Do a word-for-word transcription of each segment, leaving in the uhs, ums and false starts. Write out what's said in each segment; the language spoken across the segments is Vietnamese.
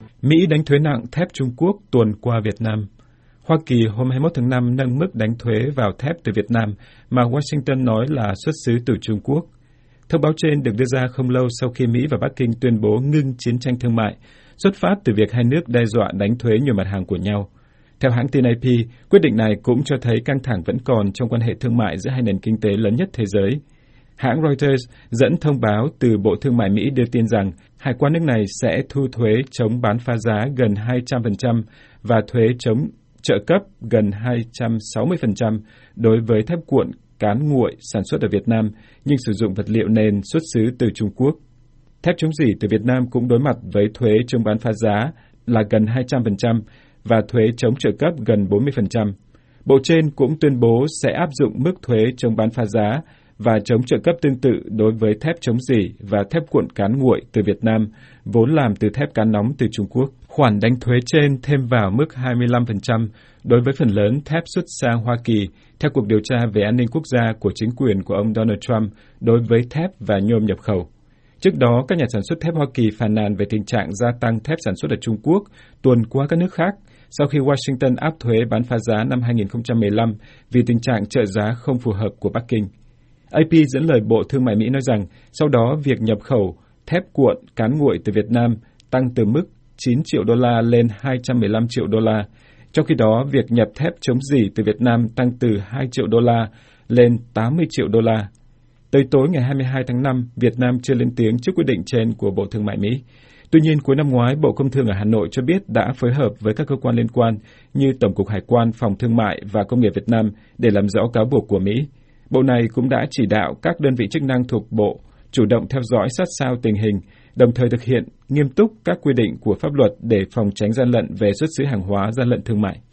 Mỹ đánh thuế nặng thép Trung Quốc tuồn qua Việt Nam. Hoa Kỳ hôm hai mươi mốt tháng năm nâng mức đánh thuế vào thép từ Việt Nam mà Washington nói là xuất xứ từ Trung Quốc. Thông báo trên được đưa ra không lâu sau khi Mỹ và Bắc Kinh tuyên bố ngưng chiến tranh thương mại, xuất phát từ việc hai nước đe dọa đánh thuế nhiều mặt hàng của nhau. Theo hãng tin A P, quyết định này cũng cho thấy căng thẳng vẫn còn trong quan hệ thương mại giữa hai nền kinh tế lớn nhất thế giới. Hãng Reuters dẫn thông báo từ Bộ Thương mại Mỹ đưa tin rằng hải quan nước này sẽ thu thuế chống bán phá giá gần hai trăm phần trăm và thuế chống trợ cấp gần hai trăm sáu mươi phần trăm đối với thép cuộn cán nguội sản xuất ở Việt Nam nhưng sử dụng vật liệu nền xuất xứ từ Trung Quốc. Thép chống rỉ từ Việt Nam cũng đối mặt với thuế chống bán phá giá là gần hai trăm phần trăm và thuế chống trợ cấp gần bốn mươi phần trăm. Bộ trên cũng tuyên bố sẽ áp dụng mức thuế chống bán phá giá và chống trợ cấp tương tự đối với thép chống rỉ và thép cuộn cán nguội từ Việt Nam, vốn làm từ thép cán nóng từ Trung Quốc. Khoản đánh thuế trên thêm vào mức hai mươi lăm phần trăm đối với phần lớn thép xuất sang Hoa Kỳ, theo cuộc điều tra về an ninh quốc gia của chính quyền của ông Donald Trump đối với thép và nhôm nhập khẩu. Trước đó, các nhà sản xuất thép Hoa Kỳ phàn nàn về tình trạng gia tăng thép sản xuất ở Trung Quốc tuồn qua các nước khác sau khi Washington áp thuế bán phá giá năm hai nghìn không trăm mười lăm vì tình trạng trợ giá không phù hợp của Bắc Kinh. A P dẫn lời Bộ Thương mại Mỹ nói rằng, sau đó việc nhập khẩu thép cuộn cán nguội từ Việt Nam tăng từ mức chín triệu đô la lên hai trăm mười lăm triệu đô la. Trong khi đó, việc nhập thép chống rỉ từ Việt Nam tăng từ hai triệu đô la lên tám mươi triệu đô la. Tới tối ngày hai mươi hai tháng năm, Việt Nam chưa lên tiếng trước quyết định trên của Bộ Thương mại Mỹ. Tuy nhiên, cuối năm ngoái, Bộ Công Thương ở Hà Nội cho biết đã phối hợp với các cơ quan liên quan như Tổng cục Hải quan, Phòng Thương mại và Công nghiệp Việt Nam để làm rõ cáo buộc của Mỹ. Bộ này cũng đã chỉ đạo các đơn vị chức năng thuộc Bộ chủ động theo dõi sát sao tình hình, đồng thời thực hiện nghiêm túc các quy định của pháp luật để phòng tránh gian lận về xuất xứ hàng hóa, gian lận thương mại.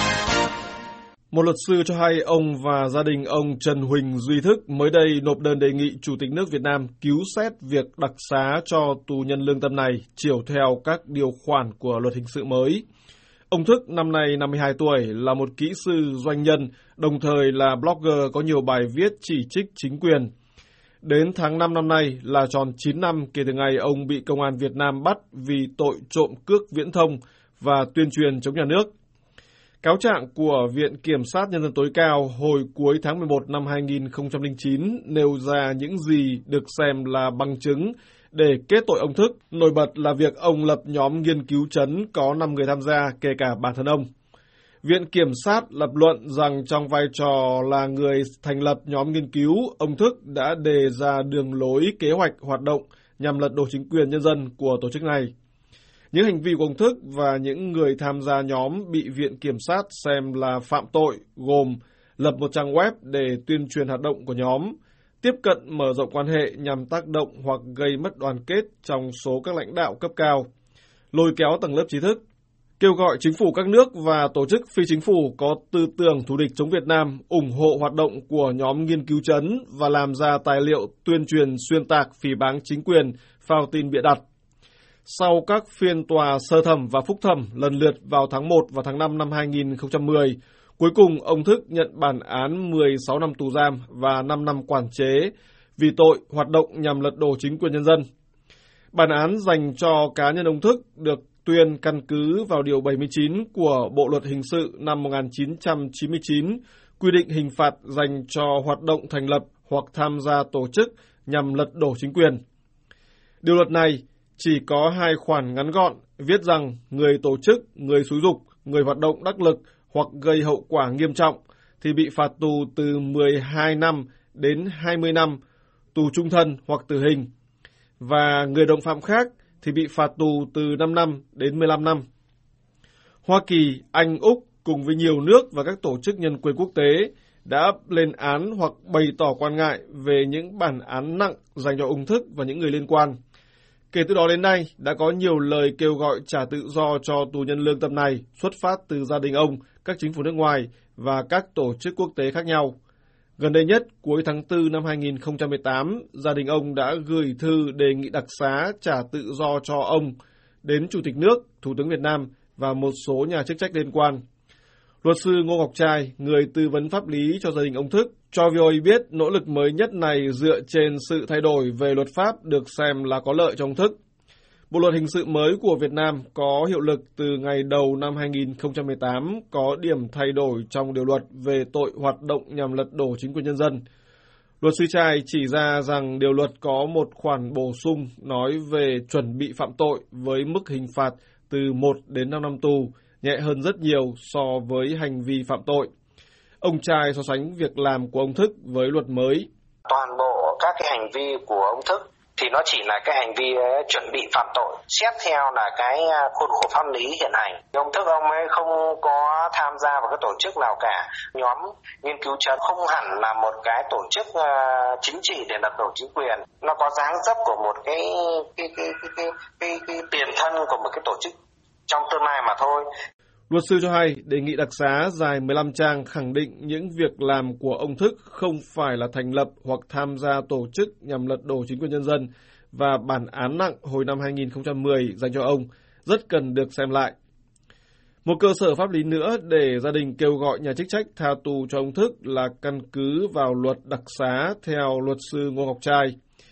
Một luật sư cho hay ông và gia đình ông Trần Huỳnh Duy Thức mới đây nộp đơn đề nghị Chủ tịch nước Việt Nam cứu xét việc đặc xá cho tù nhân lương tâm này chiều theo các điều khoản của luật hình sự mới. Ông Thức năm nay năm mươi hai tuổi, là một kỹ sư doanh nhân, đồng thời là blogger có nhiều bài viết chỉ trích chính quyền. Đến tháng năm năm nay là tròn chín năm kể từ ngày ông bị Công an Việt Nam bắt vì tội trộm cước viễn thông và tuyên truyền chống nhà nước. Cáo trạng của Viện Kiểm sát Nhân dân tối cao hồi cuối tháng mười một năm hai nghìn không trăm lẻ chín nêu ra những gì được xem là bằng chứng để kết tội ông Thức. Nổi bật là việc ông lập nhóm nghiên cứu chấn có năm người tham gia, kể cả bản thân ông. Viện Kiểm sát lập luận rằng trong vai trò là người thành lập nhóm nghiên cứu, ông Thức đã đề ra đường lối kế hoạch hoạt động nhằm lật đổ chính quyền nhân dân của tổ chức này. Những hành vi của ông Thức và những người tham gia nhóm bị Viện Kiểm sát xem là phạm tội gồm lập một trang web để tuyên truyền hoạt động của nhóm, tiếp cận mở rộng quan hệ nhằm tác động hoặc gây mất đoàn kết trong số các lãnh đạo cấp cao, lôi kéo tầng lớp trí thức, kêu gọi chính phủ các nước và tổ chức phi chính phủ có tư tưởng thù địch chống Việt Nam ủng hộ hoạt động của nhóm nghiên cứu chấn và làm ra tài liệu tuyên truyền xuyên tạc phỉ báng chính quyền, phao tin bịa đặt. Sau các phiên tòa sơ thẩm và phúc thẩm lần lượt vào tháng một và tháng năm năm hai nghìn không trăm mười, cuối cùng ông Thức nhận bản án mười sáu năm tù giam và năm năm quản chế vì tội hoạt động nhằm lật đổ chính quyền nhân dân. Bản án dành cho cá nhân ông Thức được tuyên căn cứ vào Điều bảy mươi chín của Bộ Luật Hình sự năm một nghìn chín trăm chín mươi chín, quy định hình phạt dành cho hoạt động thành lập hoặc tham gia tổ chức nhằm lật đổ chính quyền. Điều luật này chỉ có hai khoản ngắn gọn, viết rằng người tổ chức, người xúi giục, người hoạt động đắc lực hoặc gây hậu quả nghiêm trọng thì bị phạt tù từ mười hai năm đến hai mươi năm, tù chung thân hoặc tử hình, và người đồng phạm khác thì bị phạt tù từ năm năm đến mười lăm năm. Hoa Kỳ, Anh, Úc cùng với nhiều nước và các tổ chức nhân quyền quốc tế đã lên án hoặc bày tỏ quan ngại về những bản án nặng dành cho ông Thức và những người liên quan. Kể từ đó đến nay, đã có nhiều lời kêu gọi trả tự do cho tù nhân lương tâm này xuất phát từ gia đình ông, các chính phủ nước ngoài và các tổ chức quốc tế khác nhau. Gần đây nhất, cuối tháng tư năm hai nghìn không trăm mười tám, gia đình ông đã gửi thư đề nghị đặc xá trả tự do cho ông đến Chủ tịch nước, Thủ tướng Việt Nam và một số nhà chức trách liên quan. Luật sư Ngô Ngọc Trai, người tư vấn pháp lý cho gia đình ông Thức, cho vê o a biết nỗ lực mới nhất này dựa trên sự thay đổi về luật pháp được xem là có lợi cho ông Thức. Bộ luật hình sự mới của Việt Nam có hiệu lực từ ngày đầu năm hai nghìn không trăm mười tám có điểm thay đổi trong điều luật về tội hoạt động nhằm lật đổ chính quyền nhân dân. Luật sư Trai chỉ ra rằng điều luật có một khoản bổ sung nói về chuẩn bị phạm tội với mức hình phạt từ một đến năm năm tù, nhẹ hơn rất nhiều so với hành vi phạm tội. Ông Trai so sánh việc làm của ông Thức với luật mới. Toàn bộ các cái hành vi của ông Thức thì nó chỉ là cái hành vi chuẩn bị phạm tội, xét theo là cái khuôn khổ pháp lý hiện hành. Ông Thức ông ấy không có tham gia vào cái tổ chức nào cả. Nhóm nghiên cứu chấn không hẳn là một cái tổ chức uh, chính trị để lật đổ chính quyền. Nó có dáng dấp của một cái cái cái cái cái, cái, cái tiền thân của một cái tổ chức trong tương lai mà thôi. Luật sư cho hay đề nghị đặc xá dài mười lăm trang khẳng định những việc làm của ông Thức không phải là thành lập hoặc tham gia tổ chức nhằm lật đổ chính quyền nhân dân và bản án nặng hồi năm hai nghìn không trăm mười dành cho ông rất cần được xem lại. Một cơ sở pháp lý nữa để gia đình kêu gọi nhà chức trách tha tù cho ông Thức là căn cứ vào luật đặc xá theo luật sư Ngô Ngọc Trai.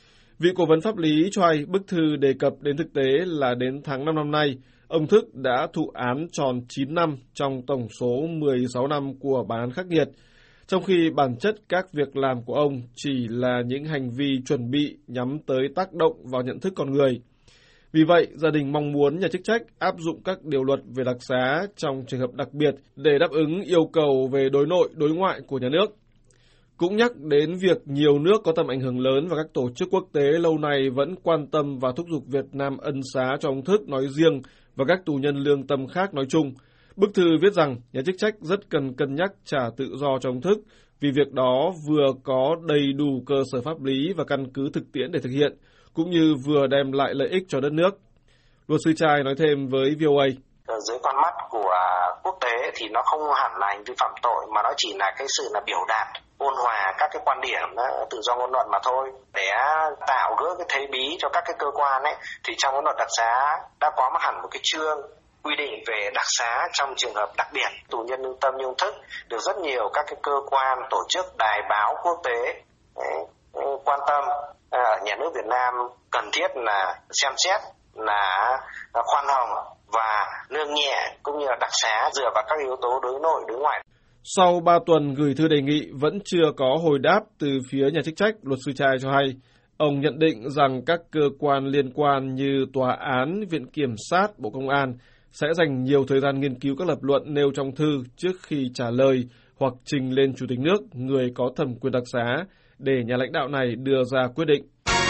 Vị cố vấn pháp lý cho hay bức thư đề cập đến thực tế là đến tháng năm năm nay, ông Thức đã thụ án tròn chín năm trong tổng số mười sáu năm của bản án khắc nghiệt, trong khi bản chất các việc làm của ông chỉ là những hành vi chuẩn bị nhắm tới tác động vào nhận thức con người. Vì vậy, gia đình mong muốn nhà chức trách áp dụng các điều luật về đặc xá trong trường hợp đặc biệt để đáp ứng yêu cầu về đối nội, đối ngoại của nhà nước. Cũng nhắc đến việc nhiều nước có tầm ảnh hưởng lớn và các tổ chức quốc tế lâu nay vẫn quan tâm và thúc giục Việt Nam ân xá cho ông Thức nói riêng và các tù nhân lương tâm khác nói chung. Bức thư viết rằng nhà chức trách rất cần cân nhắc trả tự do cho ông Thức vì việc đó vừa có đầy đủ cơ sở pháp lý và căn cứ thực tiễn để thực hiện, cũng như vừa đem lại lợi ích cho đất nước. Luật sư Trai nói thêm với vê o a. Ở dưới con mắt của quốc tế thì nó không hẳn là hành vi phạm tội mà nó chỉ là cái sự là biểu đạt ôn hòa các cái quan điểm tự do ngôn luận mà thôi. Để tạo gỡ cái thế bí cho các cái cơ quan ấy thì trong cái luật đặc xá đã có hẳn một cái chương quy định về đặc xá trong trường hợp đặc biệt. Tù nhân lương tâm như ông Thức được rất nhiều các cái cơ quan, tổ chức, đài báo quốc tế quan tâm. Ở nhà nước Việt Nam cần thiết là xem xét là khoan hồng và nương nhẹ cũng như là đặc xá dựa vào các yếu tố đối nội đối ngoại. Sau ba tuần gửi thư đề nghị vẫn chưa có hồi đáp từ phía nhà chức trách, luật sư Trai cho hay ông nhận định rằng các cơ quan liên quan như tòa án, viện kiểm sát, Bộ Công an sẽ dành nhiều thời gian nghiên cứu các lập luận nêu trong thư trước khi trả lời hoặc trình lên Chủ tịch nước, người có thẩm quyền đặc xá, để nhà lãnh đạo này đưa ra quyết định.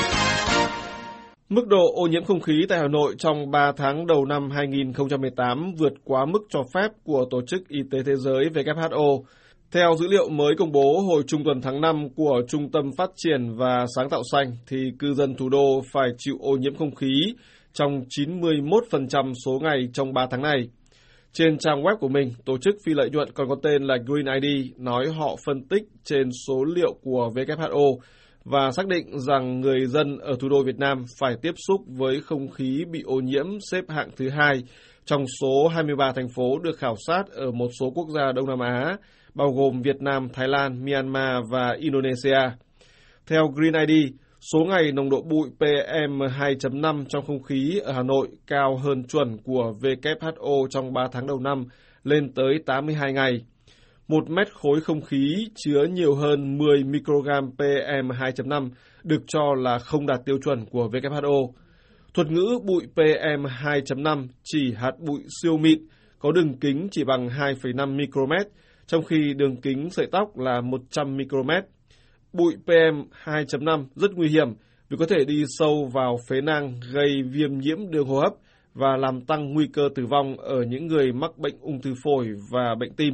Mức độ ô nhiễm không khí tại Hà Nội trong ba tháng đầu năm hai nghìn không trăm mười tám vượt quá mức cho phép của Tổ chức Y tế Thế giới W H O. Theo dữ liệu mới công bố hồi trung tuần tháng năm của Trung tâm Phát triển và Sáng tạo Xanh, thì cư dân thủ đô phải chịu ô nhiễm không khí trong chín mươi mốt phần trăm số ngày trong ba tháng này. Trên trang web của mình, tổ chức phi lợi nhuận còn có tên là Green i đê nói họ phân tích trên số liệu của W H O và xác định rằng người dân ở thủ đô Việt Nam phải tiếp xúc với không khí bị ô nhiễm xếp hạng thứ hai trong số hai mươi ba thành phố được khảo sát ở một số quốc gia Đông Nam Á, bao gồm Việt Nam, Thái Lan, Myanmar và Indonesia. Theo Green i đê, số ngày nồng độ bụi P M hai chấm năm trong không khí ở Hà Nội cao hơn chuẩn của W H O trong ba tháng đầu năm, lên tới tám mươi hai ngày. Một mét khối không khí chứa nhiều hơn mười microgram P M hai chấm năm được cho là không đạt tiêu chuẩn của W H O. Thuật ngữ bụi P M hai chấm năm chỉ hạt bụi siêu mịn, có đường kính chỉ bằng hai phẩy năm micromet, trong khi đường kính sợi tóc là một trăm micromet. Bụi P M hai chấm năm rất nguy hiểm vì có thể đi sâu vào phế nang, gây viêm nhiễm đường hô hấp và làm tăng nguy cơ tử vong ở những người mắc bệnh ung thư phổi và bệnh tim.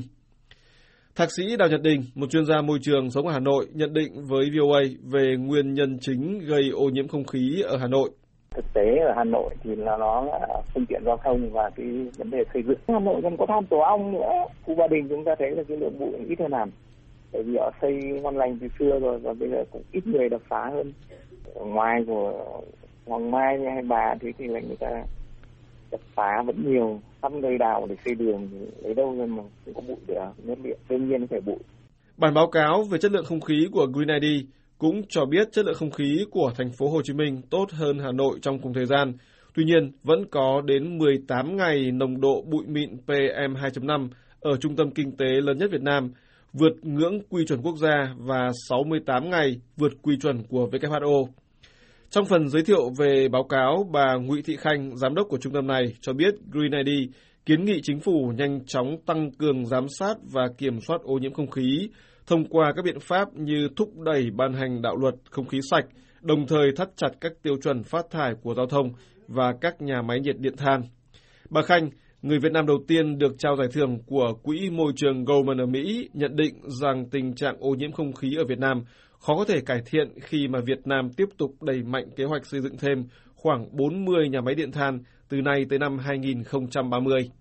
Thạc sĩ Đào Nhật Đình, một chuyên gia môi trường sống ở Hà Nội, nhận định với vê o a về nguyên nhân chính gây ô nhiễm không khí ở Hà Nội. Thực tế ở Hà Nội thì là nó là phương tiện giao thông và cái vấn đề xây dựng. Hà Nội còn có than tổ ong nữa. Khu Ba Đình chúng ta thấy là cái lượng bụi ít hơn hẳn. Bởi vì họ xây ngon lành từ xưa rồi và bây giờ cũng ít người đập phá hơn. Ở ngoài của Hoàng Mai hay Bà thì thì là người ta đập phá vẫn nhiều, khắp nơi đào để xây đường thì lấy đâu ra mà không có bụi được, nhất liệu đương nhiên phải bụi. Bản báo cáo về chất lượng không khí của Green i đê cũng cho biết chất lượng không khí của thành phố Hồ Chí Minh tốt hơn Hà Nội trong cùng thời gian. Tuy nhiên, vẫn có đến mười tám ngày nồng độ bụi mịn P M hai chấm năm ở trung tâm kinh tế lớn nhất Việt Nam, vượt ngưỡng quy chuẩn quốc gia và sáu mươi tám ngày vượt quy chuẩn của W H O. Trong phần giới thiệu về báo cáo, bà Nguyễn Thị Khanh, giám đốc của trung tâm này, cho biết Green i đê kiến nghị chính phủ nhanh chóng tăng cường giám sát và kiểm soát ô nhiễm không khí thông qua các biện pháp như thúc đẩy ban hành đạo luật không khí sạch, đồng thời thắt chặt các tiêu chuẩn phát thải của giao thông và các nhà máy nhiệt điện than. Bà Khanh, người Việt Nam đầu tiên được trao giải thưởng của Quỹ Môi trường Goldman ở Mỹ, nhận định rằng tình trạng ô nhiễm không khí ở Việt Nam khó có thể cải thiện khi mà Việt Nam tiếp tục đẩy mạnh kế hoạch xây dựng thêm khoảng bốn mươi nhà máy điện than từ nay tới năm hai nghìn không trăm ba mươi.